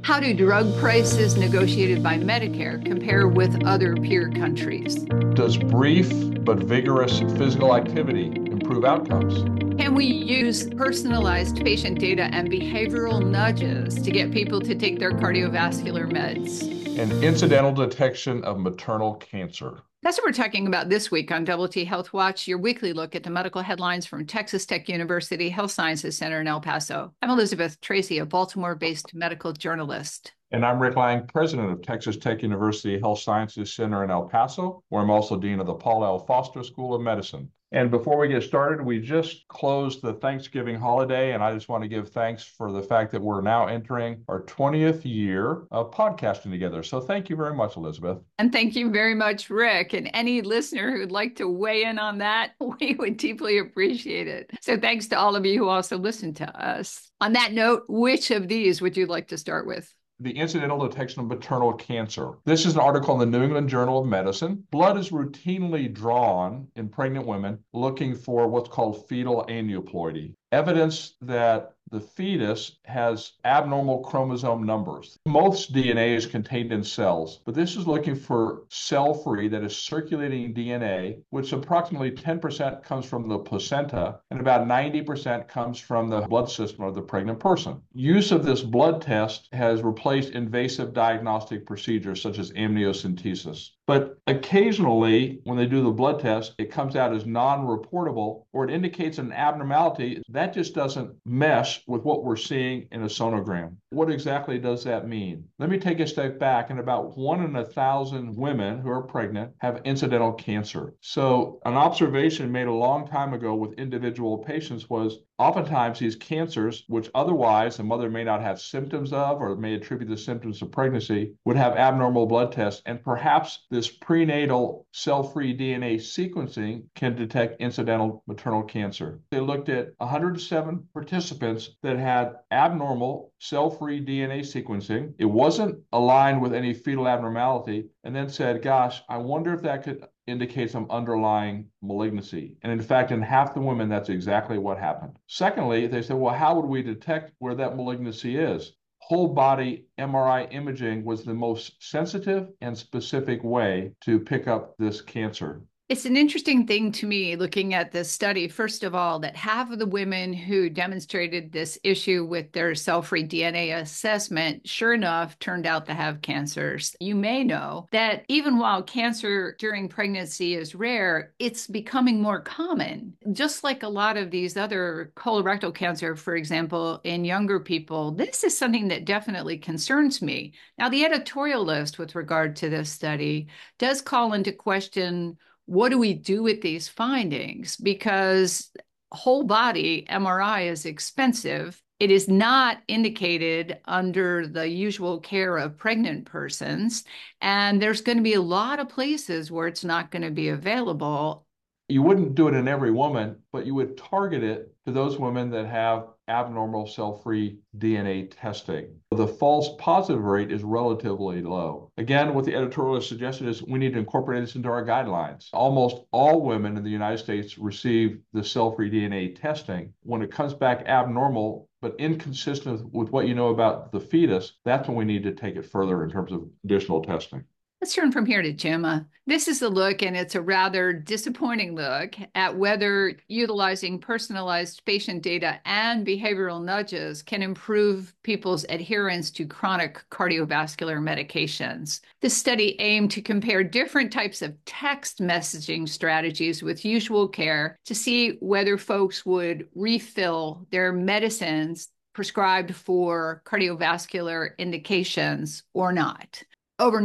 How do drug prices negotiated by Medicare compare with other peer countries? Does brief but vigorous physical activity improve outcomes? Can we use personalized patient data and behavioral nudges to get people to take their cardiovascular meds? And incidental detection of maternal cancer. That's what we're talking about this week on Double T Health Watch, your weekly look at the medical headlines from Texas Tech University Health Sciences Center in El Paso. I'm Elizabeth Tracy, a Baltimore-based medical journalist. And I'm Rick Lang, president of Texas Tech University Health Sciences Center in El Paso, where I'm also dean of the Paul L. Foster School of Medicine. And before we get started, we just closed the Thanksgiving holiday, and I just want to give thanks for the fact that we're now entering our 20th year of podcasting together. So thank you very much, Elizabeth. And thank you very much, Rick. And any listener who'd like to weigh in on that, we would deeply appreciate it. So thanks to all of you who also listen to us. On that note, which of these would you like to start with? The incidental detection of maternal cancer. This is an article in the New England Journal of Medicine. Blood is routinely drawn in pregnant women looking for what's called fetal aneuploidy, evidence that the fetus has abnormal chromosome numbers. Most DNA is contained in cells, but this is looking for cell-free, that is circulating DNA, which approximately 10% comes from the placenta and about 90% comes from the blood system of the pregnant person. Use of this blood test has replaced invasive diagnostic procedures such as amniocentesis. But occasionally, when they do the blood test, it comes out as non-reportable or it indicates an abnormality. That just doesn't mesh with what we're seeing in a sonogram. What exactly does that mean? Let me take a step back. And about 1 in 1,000 women who are pregnant have incidental cancer. So an observation made a long time ago with individual patients was oftentimes these cancers, which otherwise the mother may not have symptoms of or may attribute the symptoms of pregnancy, would have abnormal blood tests. And perhaps this prenatal cell-free DNA sequencing can detect incidental maternal cancer. They looked at 107 participants that had abnormal cell-free DNA sequencing. It wasn't aligned with any fetal abnormality, and then said, gosh, I wonder if that could indicate some underlying malignancy. And in fact, in half the women, that's exactly what happened. Secondly, they said, well, how would we detect where that malignancy is? Whole body MRI imaging was the most sensitive and specific way to pick up this cancer. It's an interesting thing to me looking at this study, first of all, that half of the women who demonstrated this issue with their cell-free DNA assessment, sure enough, turned out to have cancers. You may know that even while cancer during pregnancy is rare, it's becoming more common. Just like a lot of these other colorectal cancer, for example, in younger people, this is something that definitely concerns me. Now, the editorial list with regard to this study does call into question, what do we do with these findings? Because whole body MRI is expensive. It is not indicated under the usual care of pregnant persons. And there's going to be a lot of places where it's not going to be available. You wouldn't do it in every woman, but you would target it to those women that have abnormal cell-free DNA testing. The false positive rate is relatively low. Again, what the editorial has suggested is we need to incorporate this into our guidelines. Almost all women in the United States receive the cell-free DNA testing. When it comes back abnormal, but inconsistent with what you know about the fetus, that's when we need to take it further in terms of additional testing. Let's turn from here to Gemma. This is a look, and it's a rather disappointing look at whether utilizing personalized patient data and behavioral nudges can improve people's adherence to chronic cardiovascular medications. This study aimed to compare different types of text messaging strategies with usual care to see whether folks would refill their medicines prescribed for cardiovascular indications or not. Over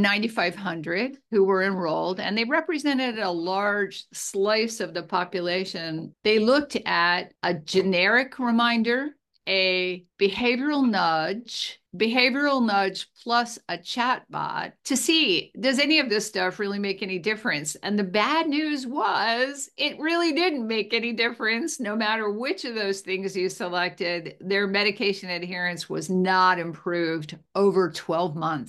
9,500 who were enrolled, and they represented a large slice of the population. They looked at a generic reminder, a behavioral nudge plus a chatbot to see, does any of this stuff really make any difference? And the bad news was it really didn't make any difference. No matter which of those things you selected, their medication adherence was not improved over 12 months.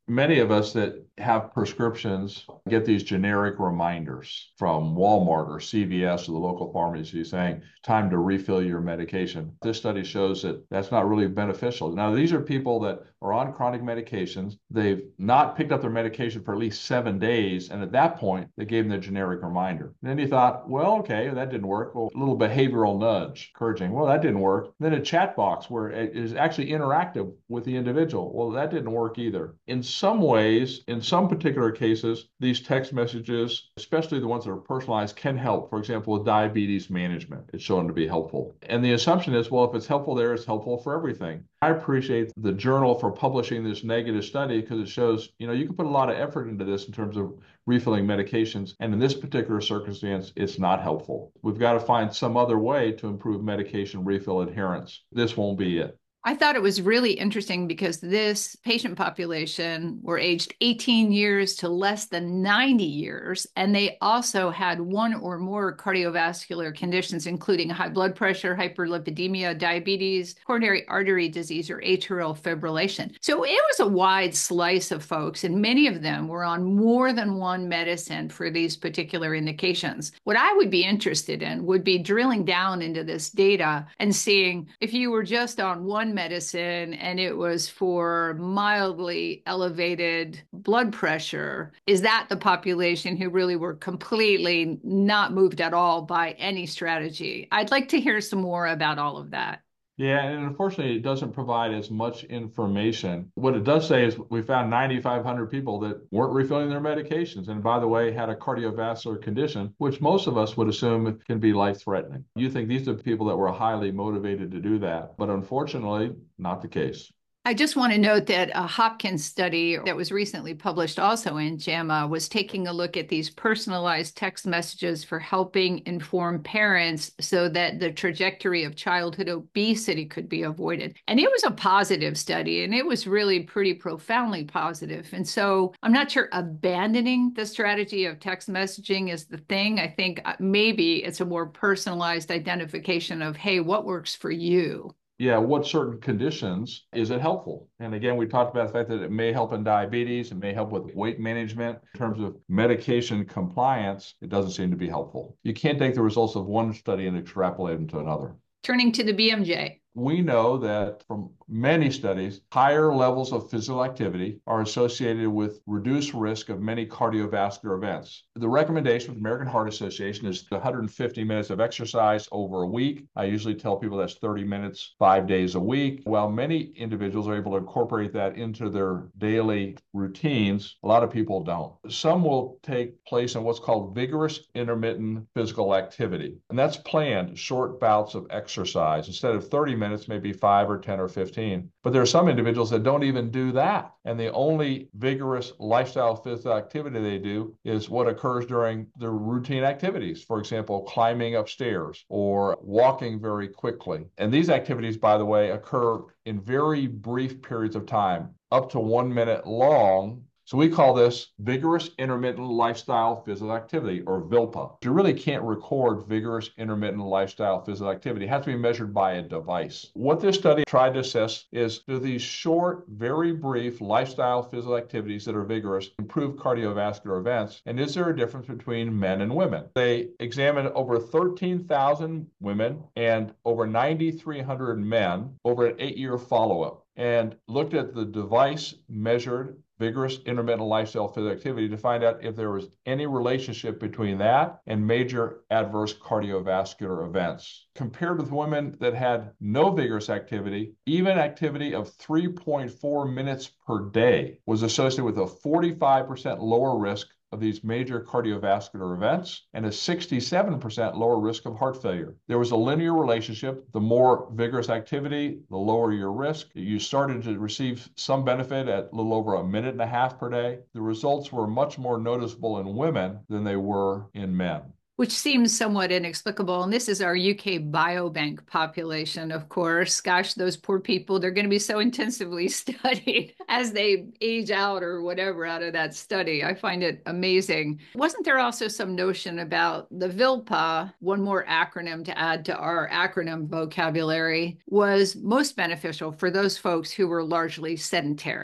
Many of us that have prescriptions get these generic reminders from Walmart or CVS or the local pharmacy saying, time to refill your medication. This study shows that that's not really beneficial. Now, these are people that are on chronic medications. They've not picked up their medication for at least 7 days. And at that point, they gave them the generic reminder. And then you thought, well, okay, that didn't work. Well, a little behavioral nudge, encouraging, well, that didn't work. Then a chat box where it is actually interactive with the individual. Well, that didn't work either. In some ways, in some particular cases, these text messages, especially the ones that are personalized, can help. For example, with diabetes management, it's shown to be helpful. And the assumption is, well, if it's helpful there, it's helpful for everything. I appreciate the journal for publishing this negative study because it shows, you can put a lot of effort into this in terms of refilling medications. And in this particular circumstance, it's not helpful. We've got to find some other way to improve medication refill adherence. This won't be it. I thought it was really interesting because this patient population were aged 18 years to less than 90 years, and they also had one or more cardiovascular conditions, including high blood pressure, hyperlipidemia, diabetes, coronary artery disease, or atrial fibrillation. So it was a wide slice of folks, and many of them were on more than one medicine for these particular indications. What I would be interested in would be drilling down into this data and seeing if you were just on one medicine and it was for mildly elevated blood pressure, is that the population who really were completely not moved at all by any strategy? I'd like to hear some more about all of that. Yeah, and unfortunately, it doesn't provide as much information. What it does say is we found 9,500 people that weren't refilling their medications. And by the way, had a cardiovascular condition, which most of us would assume can be life-threatening. You think these are people that were highly motivated to do that, but unfortunately, not the case. I just want to note that a Hopkins study that was recently published also in JAMA was taking a look at these personalized text messages for helping inform parents so that the trajectory of childhood obesity could be avoided. And it was a positive study, and it was really pretty profoundly positive. And so I'm not sure abandoning the strategy of text messaging is the thing. I think maybe it's a more personalized identification of, hey, what works for you? Yeah, what certain conditions is it helpful? And again, we talked about the fact that it may help in diabetes, it may help with weight management. In terms of medication compliance, it doesn't seem to be helpful. You can't take the results of one study and extrapolate them to another. Turning to the BMJ. We know that from many studies, higher levels of physical activity are associated with reduced risk of many cardiovascular events. The recommendation from the American Heart Association is 150 minutes of exercise over a week. I usually tell people that's 30 minutes, 5 days a week. While many individuals are able to incorporate that into their daily routines, a lot of people don't. Some will take place in what's called vigorous intermittent physical activity. And that's planned short bouts of exercise. Instead of 30 minutes, maybe 5 or 10 or 15. But there are some individuals that don't even do that. And the only vigorous lifestyle physical activity they do is what occurs during their routine activities. For example, climbing upstairs or walking very quickly. And these activities, by the way, occur in very brief periods of time, up to 1 minute long. So we call this vigorous intermittent lifestyle physical activity, or VILPA. You really can't record vigorous intermittent lifestyle physical activity. It has to be measured by a device. What this study tried to assess is, do these short, very brief lifestyle physical activities that are vigorous improve cardiovascular events? And is there a difference between men and women? They examined over 13,000 women and over 9,300 men over an 8-year follow-up, and looked at the device measured vigorous intermittent lifestyle physical activity to find out if there was any relationship between that and major adverse cardiovascular events. Compared with women that had no vigorous activity, even activity of 3.4 minutes per day was associated with a 45% lower risk of these major cardiovascular events and a 67% lower risk of heart failure. There was a linear relationship. The more vigorous activity, the lower your risk. You started to receive some benefit at a little over a minute and a half per day. The results were much more noticeable in women than they were in men. Which seems somewhat inexplicable. And this is our UK biobank population, of course. Gosh, those poor people, they're going to be so intensively studied as they age out or whatever out of that study. I find it amazing. Wasn't there also some notion about the VILPA, one more acronym to add to our acronym vocabulary, was most beneficial for those folks who were largely sedentary?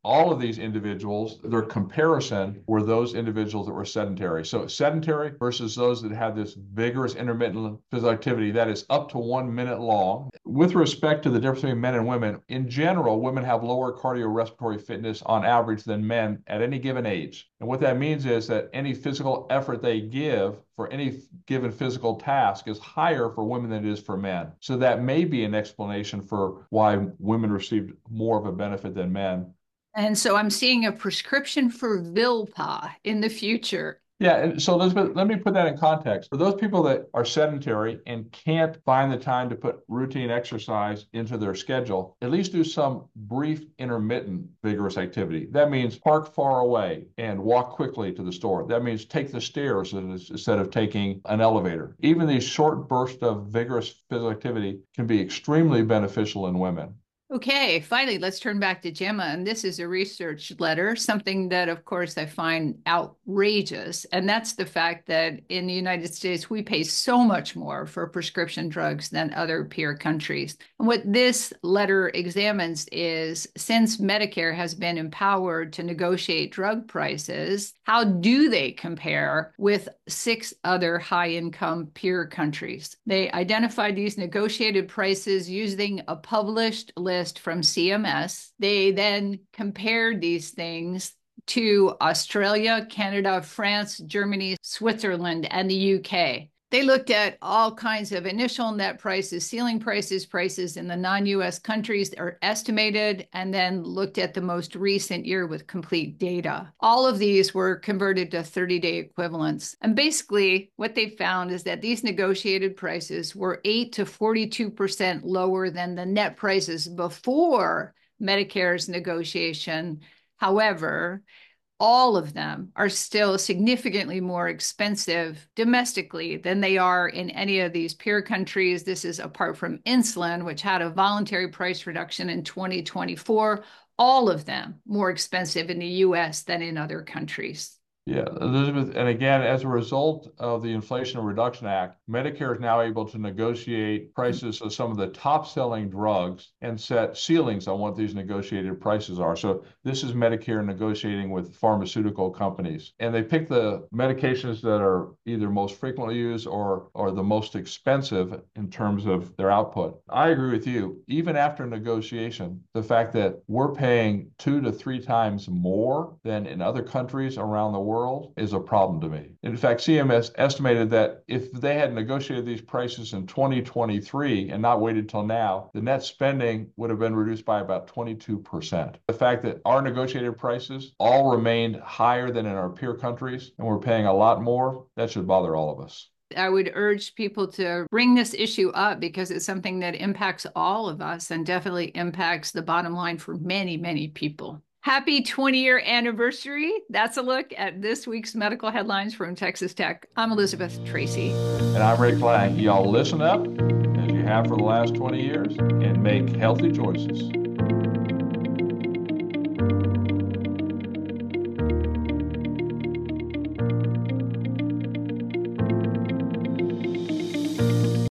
all of these individuals, their comparison were those individuals that were sedentary. So sedentary versus those that had this vigorous intermittent physical activity that is up to 1 minute long. With respect to the difference between men and women, in general, women have lower cardiorespiratory fitness on average than men at any given age. And what that means is that any physical effort they give for any given physical task is higher for women than it is for men. So that may be an explanation for why women received more of a benefit than men. And so I'm seeing a prescription for Vilpa in the future. Yeah, and so Elizabeth, let me put that in context. For those people that are sedentary and can't find the time to put routine exercise into their schedule, at least do some brief intermittent vigorous activity. That means park far away and walk quickly to the store. That means take the stairs instead of taking an elevator. Even these short bursts of vigorous physical activity can be extremely beneficial in women. Okay, finally, let's turn back to Gemma. And this is a research letter, something that, of course, I find outrageous. And that's the fact that in the United States, we pay so much more for prescription drugs than other peer countries. And what this letter examines is, since Medicare has been empowered to negotiate drug prices, how do they compare with 6 other high-income peer countries? They identified these negotiated prices using a published list from CMS. They then compared these things to Australia, Canada, France, Germany, Switzerland, and the UK. They looked at all kinds of initial net prices, ceiling prices, prices in the non-US countries that are estimated, and then looked at the most recent year with complete data. All of these were converted to 30-day equivalents. And basically, what they found is that these negotiated prices were 8 to 42% lower than the net prices before Medicare's negotiation. However, all of them are still significantly more expensive domestically than they are in any of these peer countries. This is apart from insulin, which had a voluntary price reduction in 2024, all of them more expensive in the US than in other countries. Yeah, Elizabeth, and again, as a result of the Inflation Reduction Act, Medicare is now able to negotiate prices of some of the top-selling drugs and set ceilings on what these negotiated prices are. So this is Medicare negotiating with pharmaceutical companies, and they pick the medications that are either most frequently used or the most expensive in terms of their output. I agree with you. Even after negotiation, the fact that we're paying 2 to 3 times more than in other countries around the world is a problem to me. In fact, CMS estimated that if they had negotiated these prices in 2023 and not waited till now, the net spending would have been reduced by about 22%. The fact that our negotiated prices all remained higher than in our peer countries and we're paying a lot more, that should bother all of us. I would urge people to bring this issue up because it's something that impacts all of us and definitely impacts the bottom line for many, many people. Happy 20-year anniversary. That's a look at this week's medical headlines from Texas Tech. I'm Elizabeth Tracy. And I'm Rick Lang. Y'all listen up, as you have for the last 20 years, and make healthy choices.